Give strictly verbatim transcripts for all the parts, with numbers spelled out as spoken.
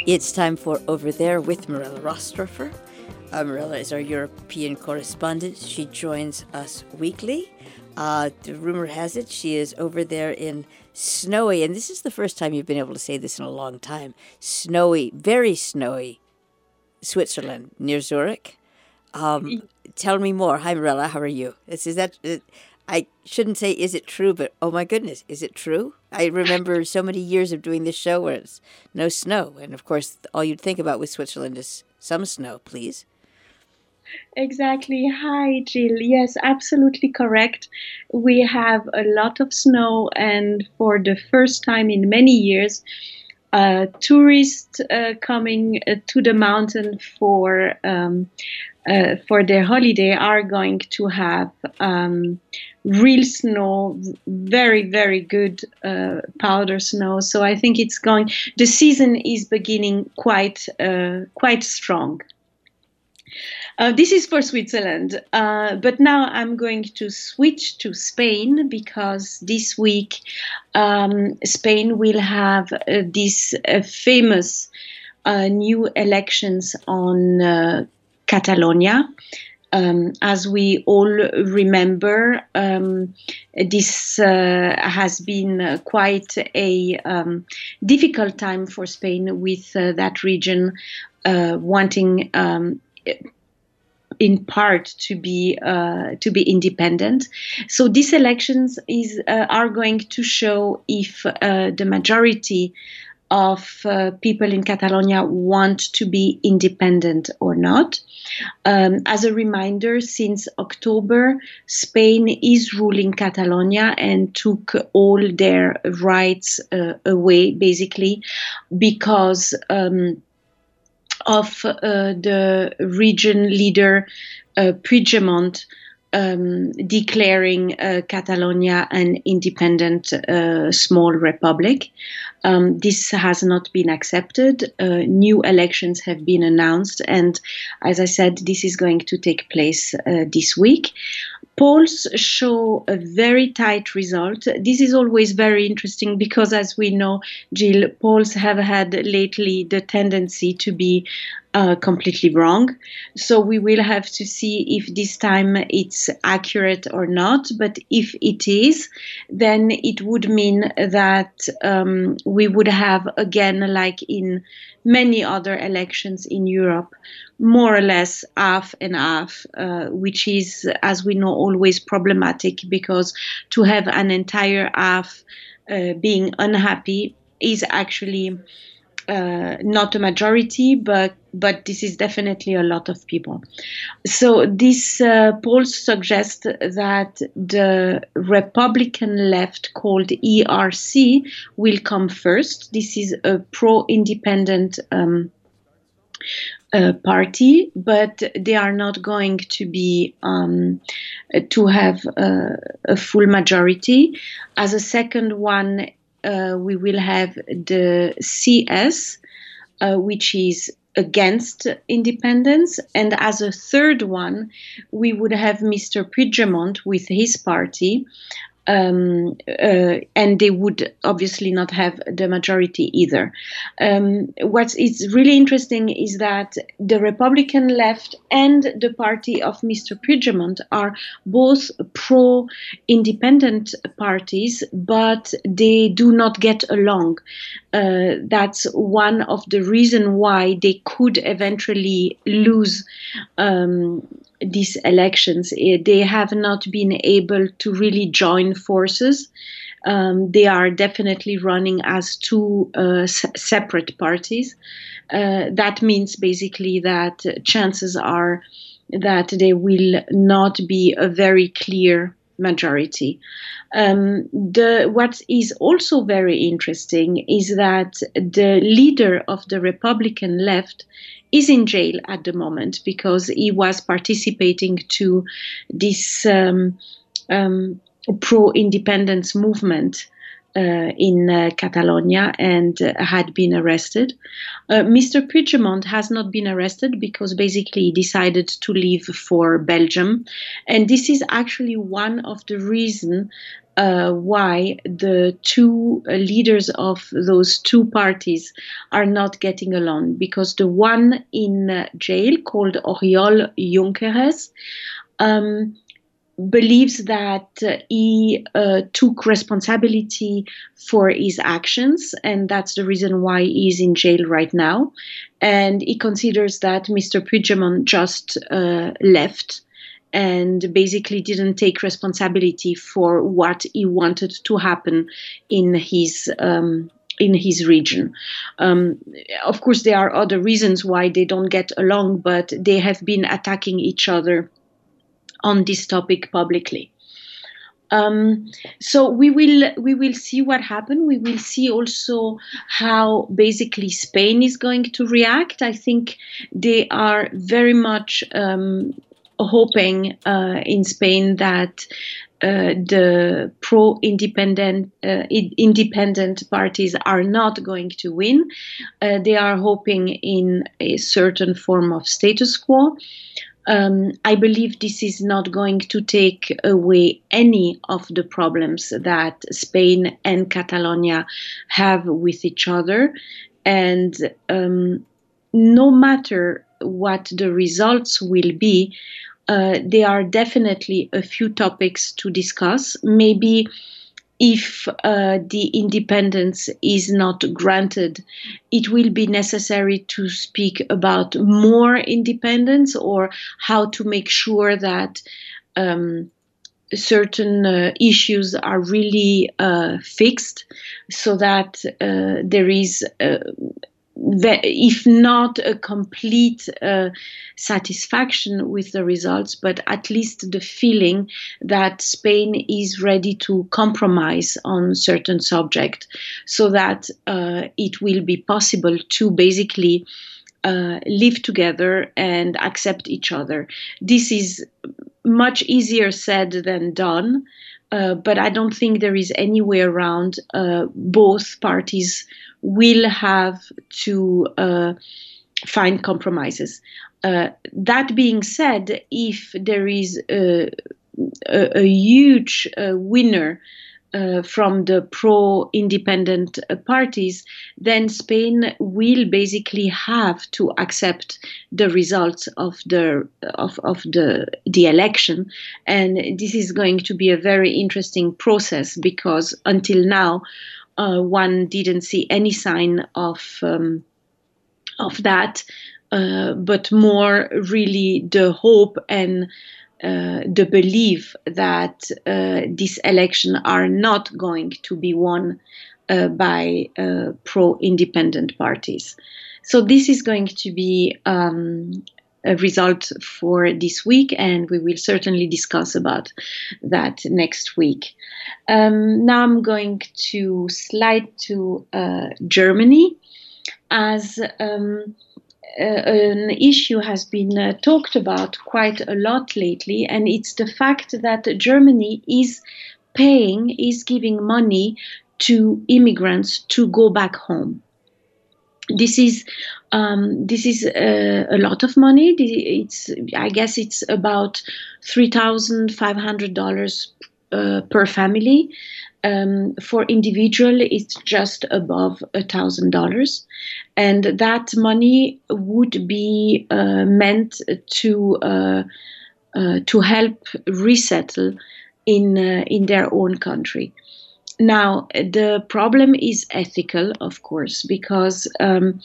It's time for Over There with Marilla Rostrofer. Uh, Marilla is our European correspondent. She joins us weekly. Uh, the rumor has it she is over there in snowy, and this is the first time you've been able to say this in a long time, snowy, very snowy Switzerland, near Zurich. Um, tell me more. Hi, Marilla. How are you? This is that. Uh, I shouldn't say is it true, but oh my goodness, is it true? I remember so many years of doing this show where it's no snow, and of course, all you'd think about with Switzerland is some snow, please. Exactly. Hi, Jill. Yes, absolutely correct. We have a lot of snow, and for the first time in many years, uh, tourists uh, coming uh, to the mountain for um, uh, for their holiday are going to have um, real snow, very, very good uh, powder snow. So I think it's going. The season is beginning quite uh, quite strong. Uh, this is for Switzerland, uh, but now I'm going to switch to Spain because this week um, Spain will have uh, these uh, famous uh, new elections on uh, Catalonia. Um, as we all remember, um, this uh, has been uh, quite a um, difficult time for Spain with uh, that region uh, wanting um, in part to be uh, to be independent. So these elections is uh, are going to show if uh, the majority of uh, people in Catalonia want to be independent or not. Um, as a reminder, since October, Spain is ruling Catalonia and took all their rights uh, away, basically, because um, of uh, the region leader uh, Puigdemont um, declaring uh, Catalonia an independent uh, small republic. Um, this has not been accepted. Uh, new elections have been announced, and as I said, this is going to take place uh, this week. Polls show a very tight result. This is always very interesting because, as we know, Jill, polls have had lately the tendency to be uh, completely wrong. So we will have to see if this time it's accurate or not. But if it is, then it would mean that um, we would have, again, like in many other elections in Europe, more or less half and half, uh, which is, as we know, always problematic because to have an entire half uh, being unhappy is actually uh, not a majority, but but this is definitely a lot of people. So these uh, polls suggest that the Republican left, called E R C, will come first. This is a pro-independent um, Uh, party, but they are not going to be um, to have uh, a full majority. As a second one, uh, we will have the C S, uh, which is against independence, and as a third one, we would have Mister Puigdemont with his party. Um, uh, and they would obviously not have the majority either. Um, what is really interesting is that the Republican left and the party of Mister Puigdemont are both pro-independent parties, but they do not get along. Uh, that's one of the reasons why they could eventually lose um, these elections. They have not been able to really join forces. Um, they are definitely running as two uh, s- separate parties. Uh, that means basically that chances are that there will not be a very clear majority. Um, the, what is also very interesting is that the leader of the Republican left is in jail at the moment because he was participating to this um, um, pro-independence movement uh, in uh, Catalonia and uh, had been arrested. Uh, Mister Puigdemont has not been arrested because basically he decided to leave for Belgium. And this is actually one of the reasons uh, why the two uh, leaders of those two parties are not getting along. Because the one in uh, jail, called Oriol Junqueras, um, believes that uh, he uh, took responsibility for his actions, and that's the reason why he's in jail right now. And he considers that Mister Puigdemont just uh, left and basically didn't take responsibility for what he wanted to happen in his um, in his region. Um, of course, there are other reasons why they don't get along, but they have been attacking each other on this topic publicly. Um, so we will we will see what happens. We will see also how basically Spain is going to react. I think they are very much um, hoping uh, in Spain that uh, the pro-independent uh, independent parties are not going to win. Uh, they are hoping in a certain form of status quo. Um, I believe this is not going to take away any of the problems that Spain and Catalonia have with each other. And um, no matter what the results will be, uh, there are definitely a few topics to discuss. Maybe if uh, the independence is not granted, it will be necessary to speak about more independence, or how to make sure that um, certain uh, issues are really uh, fixed, so that uh, there is, uh, if not a complete uh, satisfaction with the results, but at least the feeling that Spain is ready to compromise on certain subject, so that uh, it will be possible to basically uh, live together and accept each other. This is much easier said than done, uh, but I don't think there is any way around. Uh, both parties will have to uh, find compromises. Uh, that being said, if there is a, a, a huge uh, winner uh, from the pro-independent uh, parties, then Spain will basically have to accept the results of the of, of the the election, and this is going to be a very interesting process, because until now, Uh, one didn't see any sign of um, of that, uh, but more really the hope and uh, the belief that uh, this election are not going to be won uh, by uh, pro-independent parties. So this is going to be um, a result for this week, and we will certainly discuss about that next week. Um, now I'm going to slide to uh, Germany, as um, uh, an issue has been uh, talked about quite a lot lately, and it's the fact that Germany is paying, is giving money to immigrants to go back home. This is um, this is uh, a lot of money. It's I guess it's about three thousand five hundred dollars uh, per family. Um, for individual, it's just above a thousand dollars, and that money would be uh, meant to uh, uh, to help resettle in uh, in their own country. Now, the problem is ethical, of course, because um,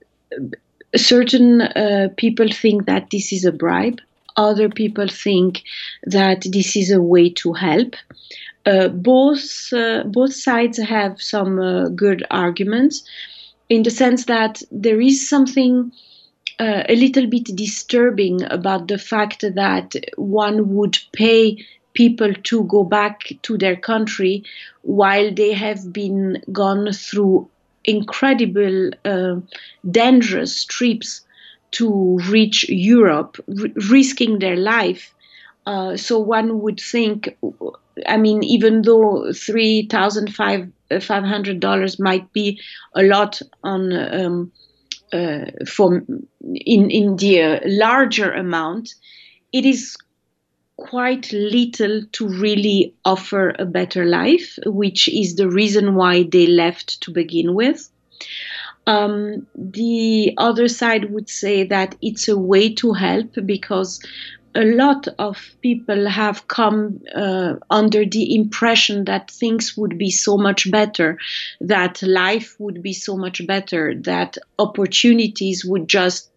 certain uh, people think that this is a bribe. Other people think that this is a way to help. Uh, both uh, both sides have some uh, good arguments, in the sense that there is something uh, a little bit disturbing about the fact that one would pay people to go back to their country while they have been gone through incredible, uh, dangerous trips to reach Europe, r- risking their life. Uh, so one would think, I mean, even though three thousand five five hundred dollars might be a lot on um, uh, for in in the uh, larger amount, it is quite little to really offer a better life, which is the reason why they left to begin with. Um, the other side would say that it's a way to help, because a lot of people have come uh, under the impression that things would be so much better, that life would be so much better, that opportunities would just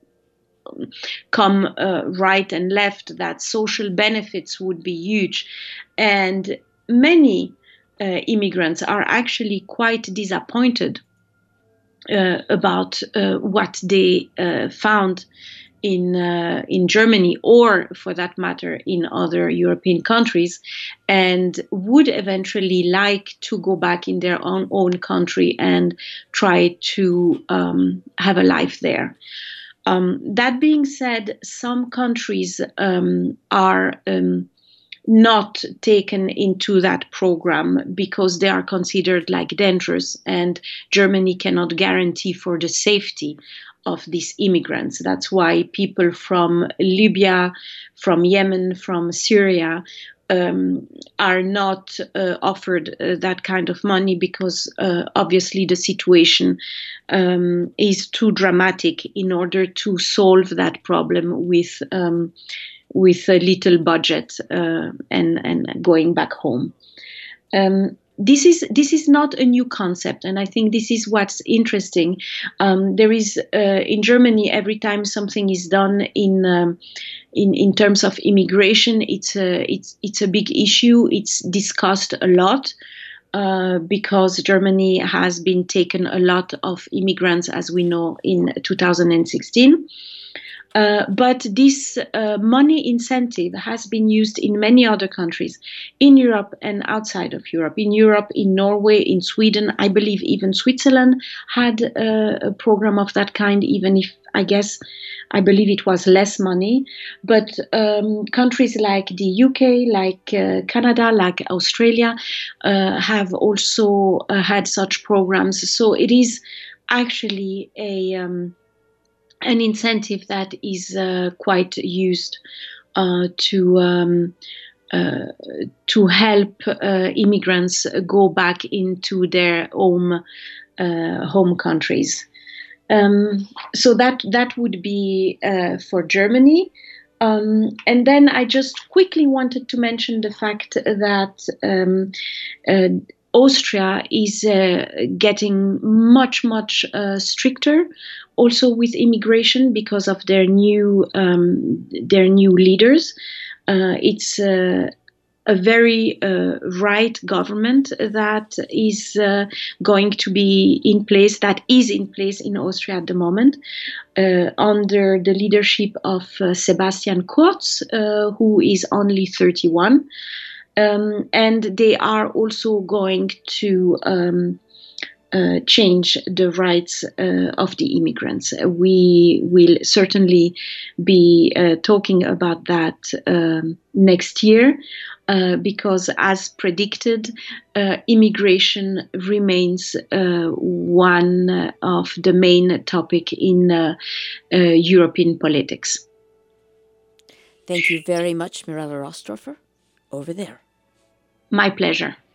come uh, right and left, that social benefits would be huge. And many uh, immigrants are actually quite disappointed uh, about uh, what they uh, found in uh, in Germany, or for that matter in other European countries, and would eventually like to go back in their own own country and try to um, have a life there. Um, that being said, some countries um, are um, not taken into that program because they are considered like dangerous, and Germany cannot guarantee for the safety of these immigrants. That's why people from Libya, from Yemen, from Syria um, are not uh, offered uh, that kind of money, because uh, obviously the situation um, is too dramatic in order to solve that problem with um, with a little budget uh, and and going back home. Um, This is this is not a new concept, and I think this is what's interesting. Um, there is uh, in Germany, every time something is done in um, in in terms of immigration, it's a it's it's a big issue. It's discussed a lot uh, because Germany has been taken a lot of immigrants, as we know, in two thousand sixteen. Uh, but this uh, money incentive has been used in many other countries, in Europe and outside of Europe. In Europe, in Norway, in Sweden, I believe even Switzerland had uh, a program of that kind, even if I guess, I believe it was less money. But um, countries like the U K, like uh, Canada, like Australia, uh, have also uh, had such programs. So it is actually a... Um, an incentive that is uh, quite used uh, to um, uh, to help uh, immigrants go back into their home uh, home countries. Um, so that that would be uh, for Germany. Um, and then I just quickly wanted to mention the fact that um, uh, Austria is uh, getting much, much uh, stricter also with immigration because of their new um, their new leaders. Uh, it's uh, a very uh, right government that is uh, going to be in place, that is in place in Austria at the moment, uh, under the leadership of uh, Sebastian Kurz, uh, who is only thirty-one. Um, and they are also going to um, uh, change the rights uh, of the immigrants. We will certainly be uh, talking about that um, next year, uh, because as predicted, uh, immigration remains uh, one of the main topic in uh, uh, European politics. Thank you very much, Mirella Rostroffer. Over there. My pleasure.